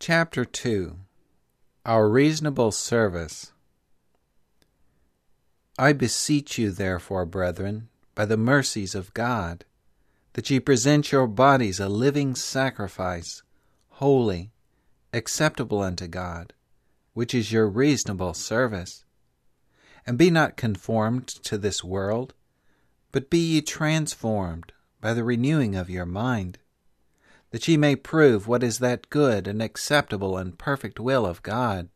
Chapter 2. Our Reasonable Service. I beseech you, therefore, brethren, by the mercies of God, that ye present your bodies a living sacrifice, holy, acceptable unto God, which is your reasonable service. And be not conformed to this world, but be ye transformed by the renewing of your mind, that ye may prove what is that good and acceptable and perfect will of God.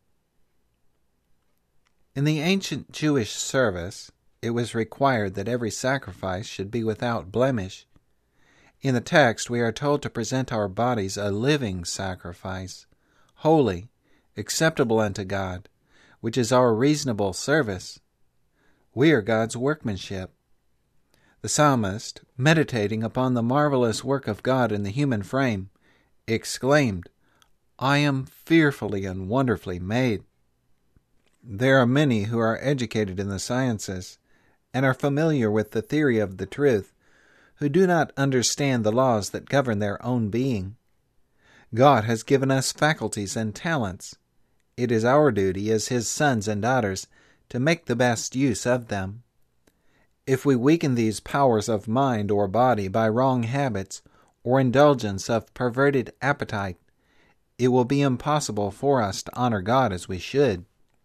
In the ancient Jewish service, it was required that every sacrifice should be without blemish. In the text, we are told to present our bodies a living sacrifice, holy, acceptable unto God, which is our reasonable service. We are God's workmanship. The psalmist, meditating upon the marvelous work of God in the human frame, exclaimed, "I am fearfully and wonderfully made." There are many who are educated in the sciences and are familiar with the theory of the truth, who do not understand the laws that govern their own being. God has given us faculties and talents. It is our duty as His sons and daughters to make the best use of them. If we weaken these powers of mind or body by wrong habits or indulgence of perverted appetite, it will be impossible for us to honor God as we should.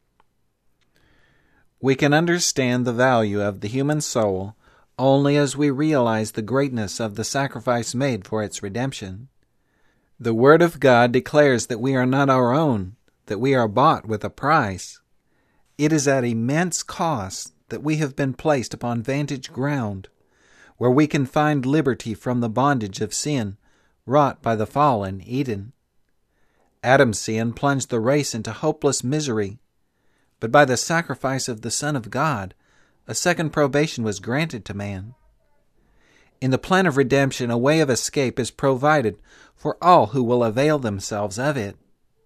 We can understand the value of the human soul only as we realize the greatness of the sacrifice made for its redemption. The Word of God declares that we are not our own, that we are bought with a price. It is at immense cost that we have been placed upon vantage ground, where we can find liberty from the bondage of sin wrought by the fall in Eden. Adam's sin plunged the race into hopeless misery, but by the sacrifice of the Son of God, a second probation was granted to man. In the plan of redemption, a way of escape is provided for all who will avail themselves of it.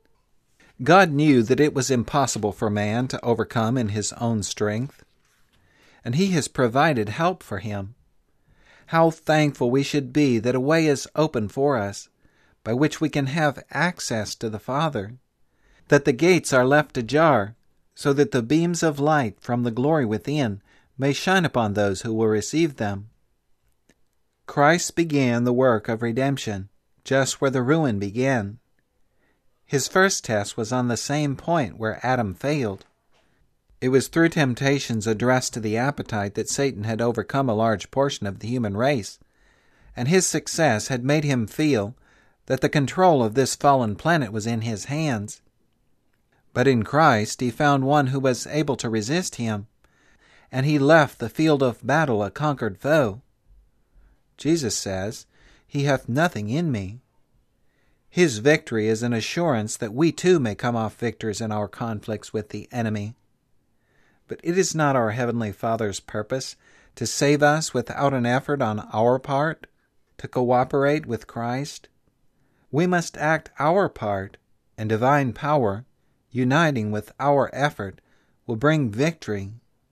God knew that it was impossible for man to overcome in his own strength, and He has provided help for him. How thankful we should be that a way is open for us, by which we can have access to the Father, that the gates are left ajar, so that the beams of light from the glory within may shine upon those who will receive them. Christ began the work of redemption just where the ruin began. His first test was on the same point where Adam failed. It was through temptations addressed to the appetite that Satan had overcome a large portion of the human race, and his success had made him feel that the control of this fallen planet was in his hands. But in Christ he found one who was able to resist him, and he left the field of battle a conquered foe. Jesus says, "He hath nothing in me." His victory is an assurance that we too may come off victors in our conflicts with the enemy. But it is not our Heavenly Father's purpose to save us without an effort on our part to cooperate with Christ. We must act our part, and divine power, uniting with our effort, will bring victory.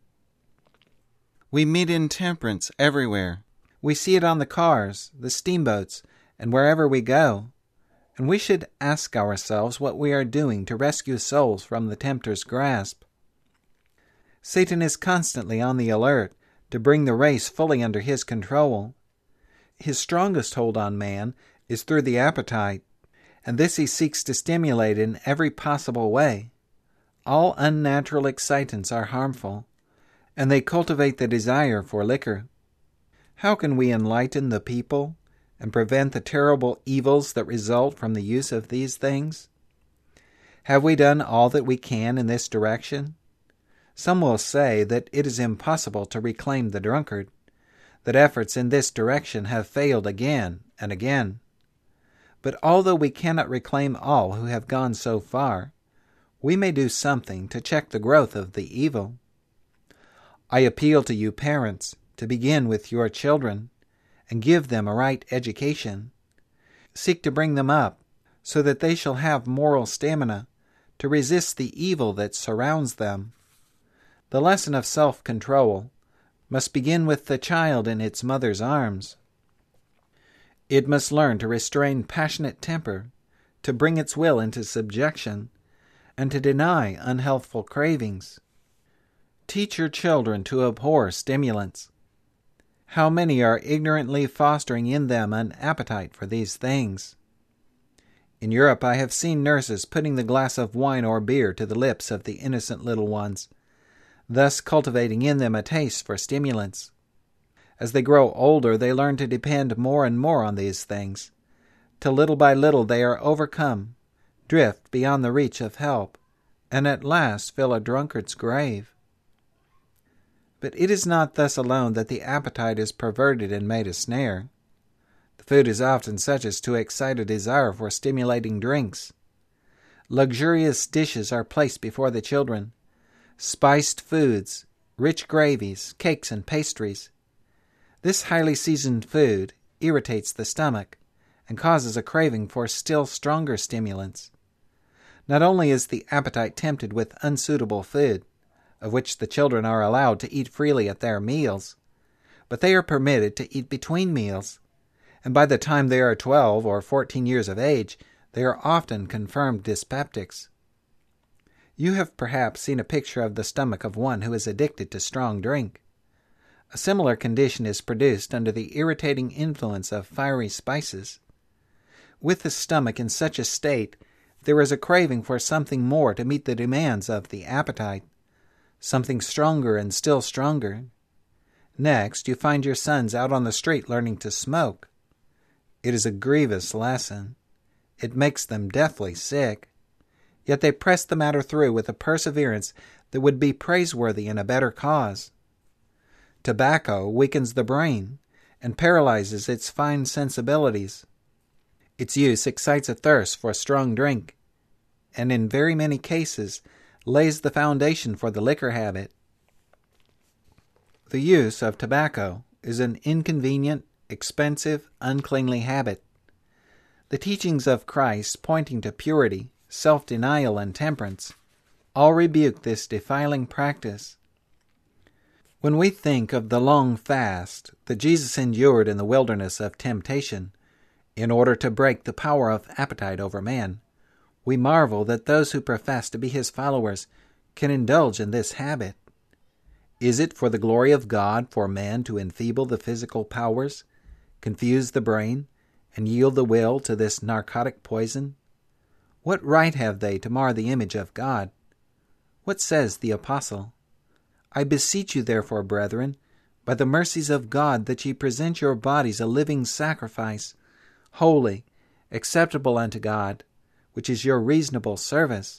We meet intemperance everywhere. We see it on the cars, the steamboats, and wherever we go. And we should ask ourselves what we are doing to rescue souls from the tempter's grasp. Satan is constantly on the alert to bring the race fully under his control. His strongest hold on man is through the appetite, and this he seeks to stimulate in every possible way. All unnatural excitants are harmful, and they cultivate the desire for liquor. How can we enlighten the people and prevent the terrible evils that result from the use of these things? Have we done all that we can in this direction? Some will say that it is impossible to reclaim the drunkard, that efforts in this direction have failed again and again. But although we cannot reclaim all who have gone so far, we may do something to check the growth of the evil. I appeal to you parents to begin with your children and give them a right education. Seek to bring them up so that they shall have moral stamina to resist the evil that surrounds them. The lesson of self-control must begin with the child in its mother's arms. It must learn to restrain passionate temper, to bring its will into subjection, and to deny unhealthful cravings. Teach your children to abhor stimulants. How many are ignorantly fostering in them an appetite for these things? In Europe I have seen nurses putting the glass of wine or beer to the lips of the innocent little ones, thus cultivating in them a taste for stimulants. As they grow older, they learn to depend more and more on these things, till little by little they are overcome, drift beyond the reach of help, and at last fill a drunkard's grave. But it is not thus alone that the appetite is perverted and made a snare. The food is often such as to excite a desire for stimulating drinks. Luxurious dishes are placed before the children, spiced foods, rich gravies, cakes, and pastries. This highly seasoned food irritates the stomach and causes a craving for still stronger stimulants. Not only is the appetite tempted with unsuitable food, of which the children are allowed to eat freely at their meals, but they are permitted to eat between meals, and by the time they are 12 or 14 years of age, they are often confirmed dyspeptics. You have perhaps seen a picture of the stomach of one who is addicted to strong drink. A similar condition is produced under the irritating influence of fiery spices. With the stomach in such a state, there is a craving for something more to meet the demands of the appetite, something stronger and still stronger. Next, you find your sons out on the street learning to smoke. It is a grievous lesson. It makes them deathly sick. Yet they press the matter through with a perseverance that would be praiseworthy in a better cause. Tobacco weakens the brain and paralyzes its fine sensibilities. Its use excites a thirst for strong drink, and in very many cases lays the foundation for the liquor habit. The use of tobacco is an inconvenient, expensive, uncleanly habit. The teachings of Christ, pointing to purity, self-denial, and temperance, all rebuke this defiling practice. When we think of the long fast that Jesus endured in the wilderness of temptation in order to break the power of appetite over man, we marvel that those who profess to be his followers can indulge in this habit. Is it for the glory of God for man to enfeeble the physical powers, confuse the brain, and yield the will to this narcotic poison? What right have they to mar the image of God? What says the apostle? I beseech you therefore, brethren, by the mercies of God, that ye present your bodies a living sacrifice, holy, acceptable unto God, which is your reasonable service.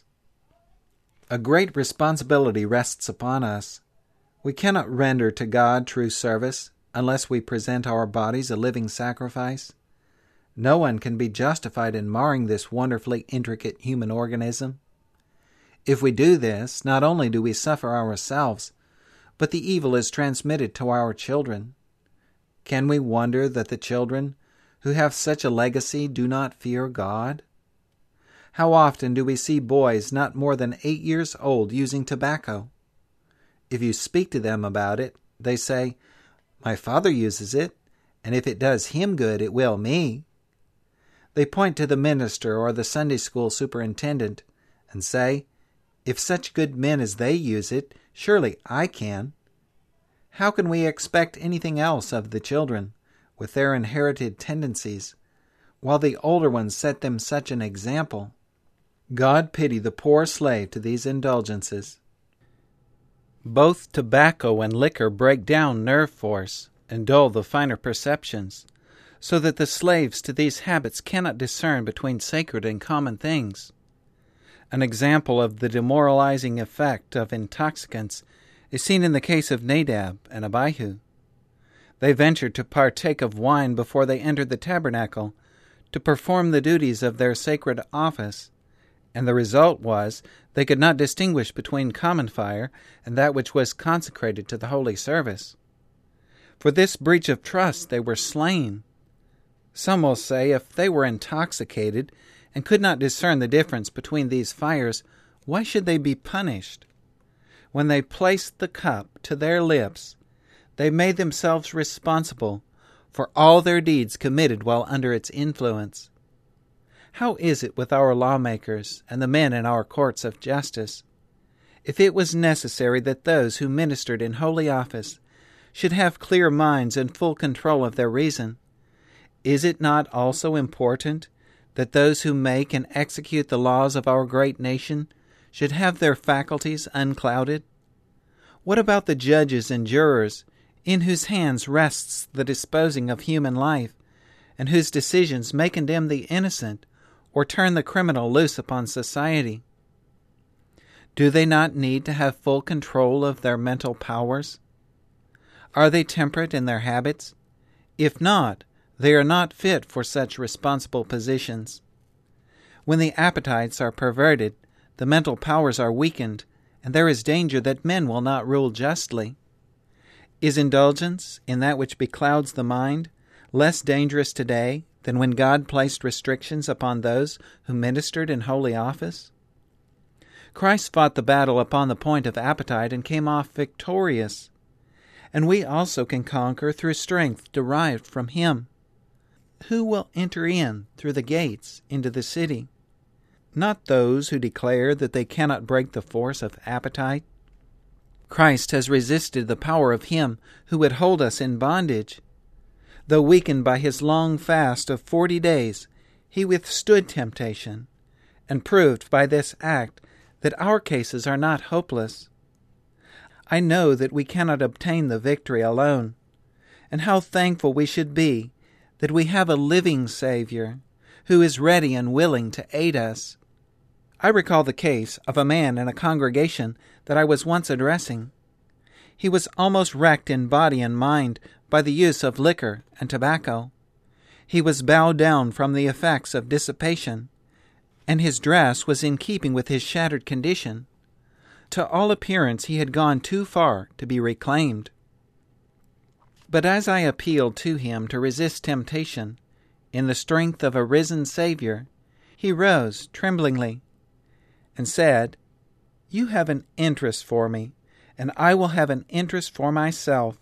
A great responsibility rests upon us. We cannot render to God true service unless we present our bodies a living sacrifice. No one can be justified in marring this wonderfully intricate human organism. If we do this, not only do we suffer ourselves, but the evil is transmitted to our children. Can we wonder that the children who have such a legacy do not fear God? How often do we see boys not more than 8 years old using tobacco? If you speak to them about it, they say, "My father uses it, and if it does him good, it will me." They point to the minister or the Sunday school superintendent and say, "If such good men as they use it, surely I can." How can we expect anything else of the children, with their inherited tendencies, while the older ones set them such an example? God pity the poor slave to these indulgences. Both tobacco and liquor break down nerve force and dull the finer perceptions, so that the slaves to these habits cannot discern between sacred and common things. An example of the demoralizing effect of intoxicants is seen in the case of Nadab and Abihu. They ventured to partake of wine before they entered the tabernacle to perform the duties of their sacred office, and the result was they could not distinguish between common fire and that which was consecrated to the holy service. For this breach of trust they were slain. Some will say, if they were intoxicated and could not discern the difference between these fires, why should they be punished? When they placed the cup to their lips, they made themselves responsible for all their deeds committed while under its influence. How is it with our lawmakers and the men in our courts of justice? If it was necessary that those who ministered in holy office should have clear minds and full control of their reason, is it not also important that those who make and execute the laws of our great nation should have their faculties unclouded? What about the judges and jurors in whose hands rests the disposing of human life, and whose decisions may condemn the innocent or turn the criminal loose upon society? Do they not need to have full control of their mental powers? Are they temperate in their habits? If not, they are not fit for such responsible positions. When the appetites are perverted, the mental powers are weakened, and there is danger that men will not rule justly. Is indulgence in that which beclouds the mind less dangerous today than when God placed restrictions upon those who ministered in holy office? Christ fought the battle upon the point of appetite and came off victorious, and we also can conquer through strength derived from Him. Who will enter in through the gates into the city? Not those who declare that they cannot break the force of appetite. Christ has resisted the power of him who would hold us in bondage. Though weakened by his long fast of 40 days, he withstood temptation, and proved by this act that our cases are not hopeless. I know that we cannot obtain the victory alone, and how thankful we should be that we have a living Savior who is ready and willing to aid us. I recall the case of a man in a congregation that I was once addressing. He was almost wrecked in body and mind by the use of liquor and tobacco. He was bowed down from the effects of dissipation, and his dress was in keeping with his shattered condition. To all appearance he had gone too far to be reclaimed. But as I appealed to him to resist temptation, in the strength of a risen Savior, he rose tremblingly and said, "You have an interest for me, and I will have an interest for myself."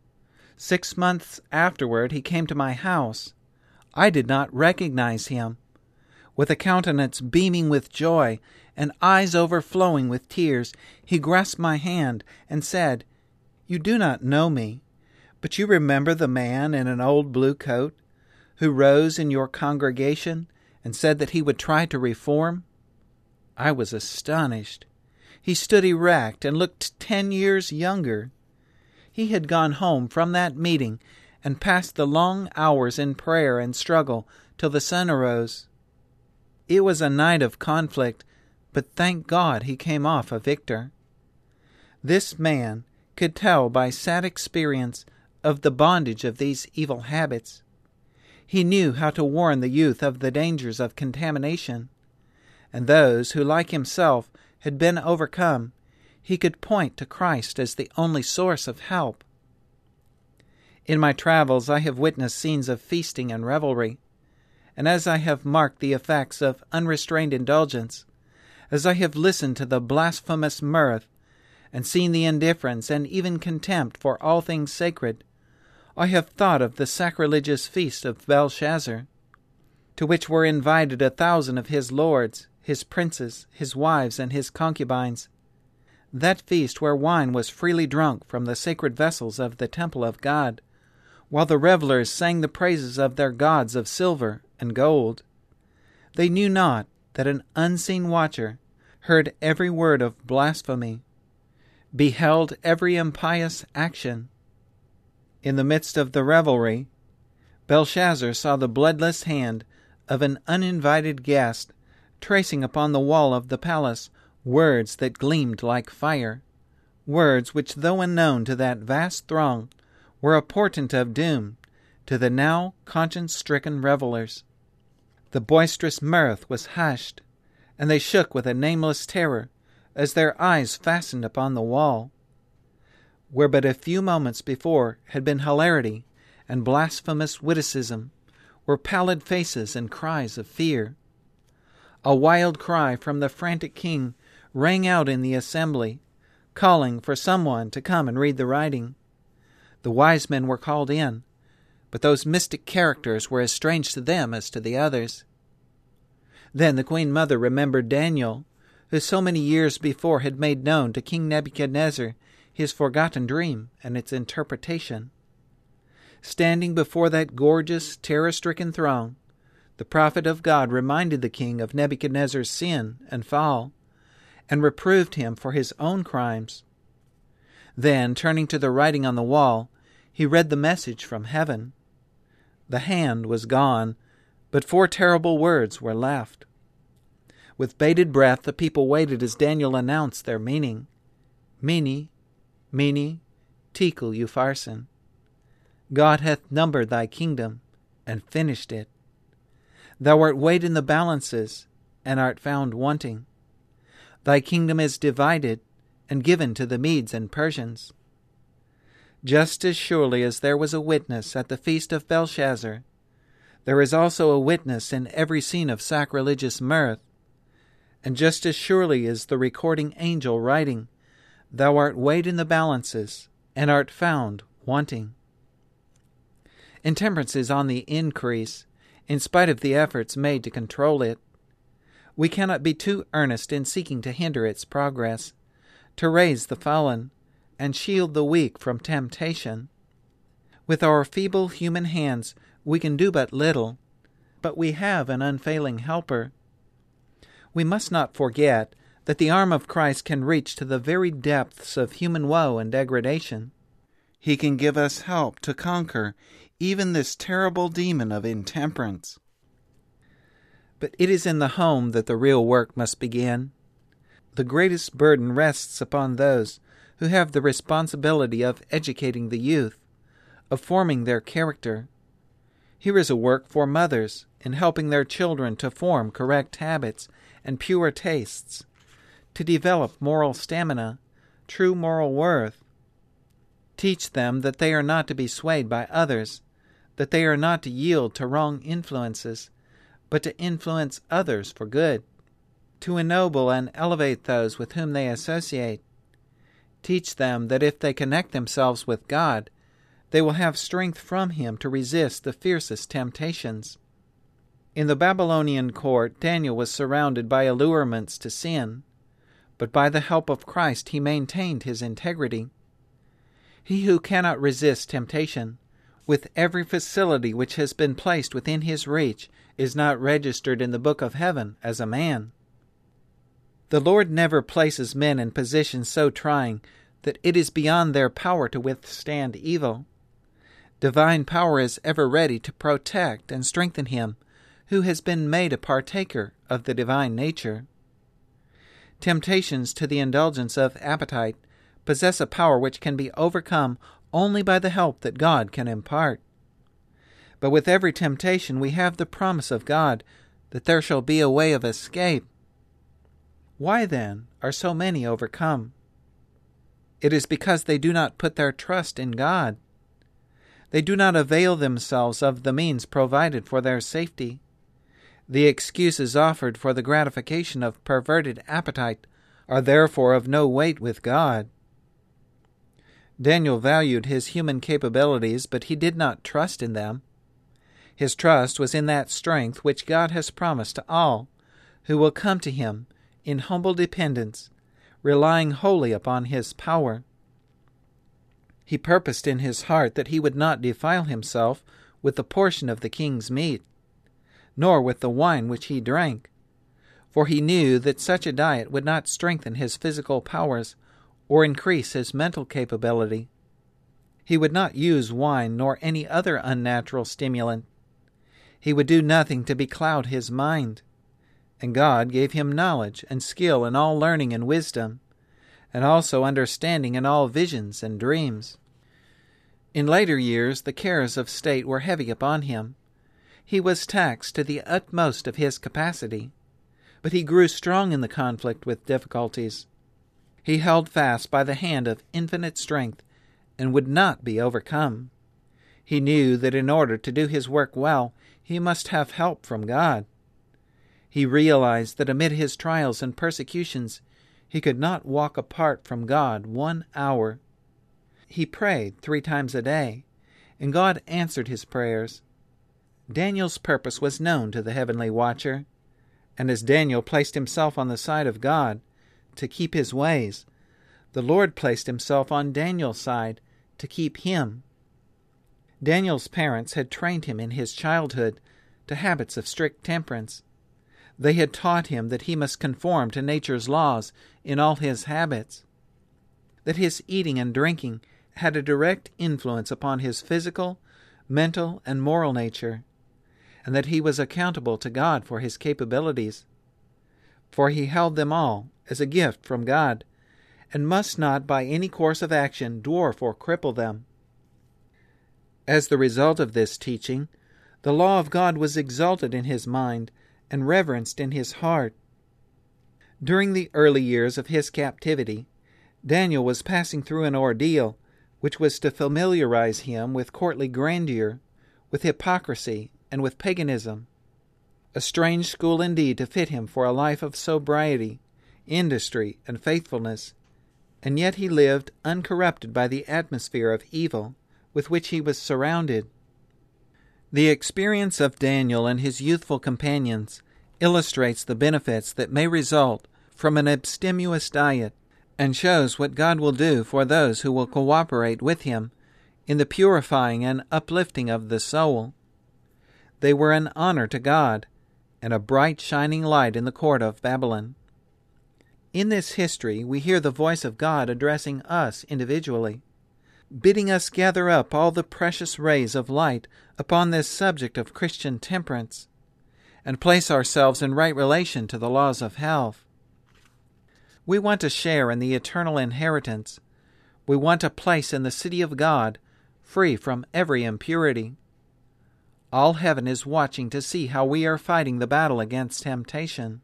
6 months afterward he came to my house. I did not recognize him. With a countenance beaming with joy and eyes overflowing with tears, he grasped my hand and said, "You do not know me, but you remember the man in an old blue coat who rose in your congregation and said that he would try to reform?" I was astonished. He stood erect and looked 10 years younger. He had gone home from that meeting and passed the long hours in prayer and struggle till the sun arose. It was a night of conflict, but thank God he came off a victor. This man could tell by sad experience of the bondage of these evil habits. He knew how to warn the youth of the dangers of contamination, and those who, like himself, had been overcome, he could point to Christ as the only source of help. In my travels I have witnessed scenes of feasting and revelry, and as I have marked the effects of unrestrained indulgence, as I have listened to the blasphemous mirth, and seen the indifference and even contempt for all things sacred, I have thought of the sacrilegious feast of Belshazzar, to which were invited 1,000 of his lords, his princes, his wives, and his concubines. That feast where wine was freely drunk from the sacred vessels of the temple of God, while the revelers sang the praises of their gods of silver and gold. They knew not that an unseen watcher heard every word of blasphemy, beheld every impious action. In the midst of the revelry, Belshazzar saw the bloodless hand of an uninvited guest tracing upon the wall of the palace words that gleamed like fire, words which, though unknown to that vast throng, were a portent of doom to the now conscience-stricken revelers. The boisterous mirth was hushed, and they shook with a nameless terror as their eyes fastened upon the wall, where but a few moments before had been hilarity and blasphemous witticism, were pallid faces and cries of fear. A wild cry from the frantic king rang out in the assembly, calling for someone to come and read the writing. The wise men were called in, but those mystic characters were as strange to them as to the others. Then the Queen Mother remembered Daniel, who so many years before had made known to King Nebuchadnezzar his forgotten dream and its interpretation. Standing before that gorgeous, terror-stricken throne, the prophet of God reminded the king of Nebuchadnezzar's sin and fall, and reproved him for his own crimes. Then, turning to the writing on the wall, he read the message from heaven. The hand was gone, but 4 terrible words were left. With bated breath, the people waited as Daniel announced their meaning. Mene, Mene, Tekel Upharsin. God hath numbered thy kingdom, and finished it. Thou art weighed in the balances, and art found wanting. Thy kingdom is divided, and given to the Medes and Persians. Just as surely as there was a witness at the feast of Belshazzar, there is also a witness in every scene of sacrilegious mirth, and just as surely is the recording angel writing, Thou art weighed in the balances, and art found wanting. Intemperance is on the increase, in spite of the efforts made to control it. We cannot be too earnest in seeking to hinder its progress, to raise the fallen, and shield the weak from temptation. With our feeble human hands we can do but little, but we have an unfailing helper. We must not forget that the arm of Christ can reach to the very depths of human woe and degradation. He can give us help to conquer even this terrible demon of intemperance. But it is in the home that the real work must begin. The greatest burden rests upon those who have the responsibility of educating the youth, of forming their character. Here is a work for mothers in helping their children to form correct habits and pure tastes, to develop moral stamina, true moral worth. Teach them that they are not to be swayed by others, that they are not to yield to wrong influences, but to influence others for good, to ennoble and elevate those with whom they associate. Teach them that if they connect themselves with God, they will have strength from Him to resist the fiercest temptations. In the Babylonian court, Daniel was surrounded by allurements to sin, but by the help of Christ he maintained his integrity. He who cannot resist temptation, with every facility which has been placed within his reach, is not registered in the book of heaven as a man. The Lord never places men in positions so trying that it is beyond their power to withstand evil. Divine power is ever ready to protect and strengthen him who has been made a partaker of the divine nature. Temptations to the indulgence of appetite possess a power which can be overcome only by the help that God can impart. But with every temptation we have the promise of God that there shall be a way of escape. Why, then, are so many overcome? It is because they do not put their trust in God. They do not avail themselves of the means provided for their safety. The excuses offered for the gratification of perverted appetite are therefore of no weight with God. Daniel valued his human capabilities, but he did not trust in them. His trust was in that strength which God has promised to all who will come to him in humble dependence, relying wholly upon his power. He purposed in his heart that he would not defile himself with the portion of the king's meat, nor with the wine which he drank, for he knew that such a diet would not strengthen his physical powers or increase his mental capability. He would not use wine nor any other unnatural stimulant. He would do nothing to becloud his mind, and God gave him knowledge and skill in all learning and wisdom, and also understanding in all visions and dreams. In later years the cares of state were heavy upon him. He was taxed to the utmost of his capacity, but he grew strong in the conflict with difficulties. He held fast by the hand of infinite strength and would not be overcome. He knew that in order to do his work well, he must have help from God. He realized that amid his trials and persecutions, he could not walk apart from God 1 hour. He prayed 3 times a day, and God answered his prayers. Daniel's purpose was known to the heavenly watcher, And as Daniel placed himself on the side of God to keep his ways, the Lord placed himself on Daniel's side to keep him. Daniel's parents had trained him in his childhood to habits of strict temperance. They had taught him that he must conform to nature's laws in all his habits, that his eating and drinking had a direct influence upon his physical, mental, and moral nature, and that he was accountable to God for his capabilities, for he held them all as a gift from God, and must not by any course of action dwarf or cripple them. As the result of this teaching, the law of God was exalted in his mind and reverenced in his heart. During the early years of his captivity, Daniel was passing through an ordeal which was to familiarize him with courtly grandeur, with hypocrisy, and with paganism. A strange school indeed to fit him for a life of sobriety, industry, and faithfulness, and yet he lived uncorrupted by the atmosphere of evil with which he was surrounded. The experience of Daniel and his youthful companions illustrates the benefits that may result from an abstemious diet, and shows what God will do for those who will cooperate with him in the purifying and uplifting of the soul. They were an honor to God and a bright shining light in the court of Babylon. In this history we hear the voice of God addressing us individually, bidding us gather up all the precious rays of light upon this subject of Christian temperance, and place ourselves in right relation to the laws of health. We want a share in the eternal inheritance. We want a place in the city of God, free from every impurity. All heaven is watching to see how we are fighting the battle against temptation.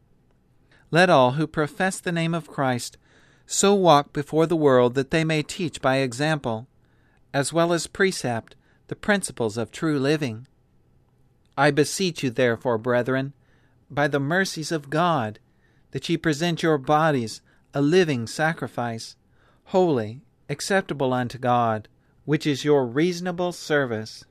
Let all who profess the name of Christ so walk before the world that they may teach by example, as well as precept, the principles of true living. I beseech you, therefore, brethren, by the mercies of God, that ye present your bodies a living sacrifice, holy, acceptable unto God, which is your reasonable service.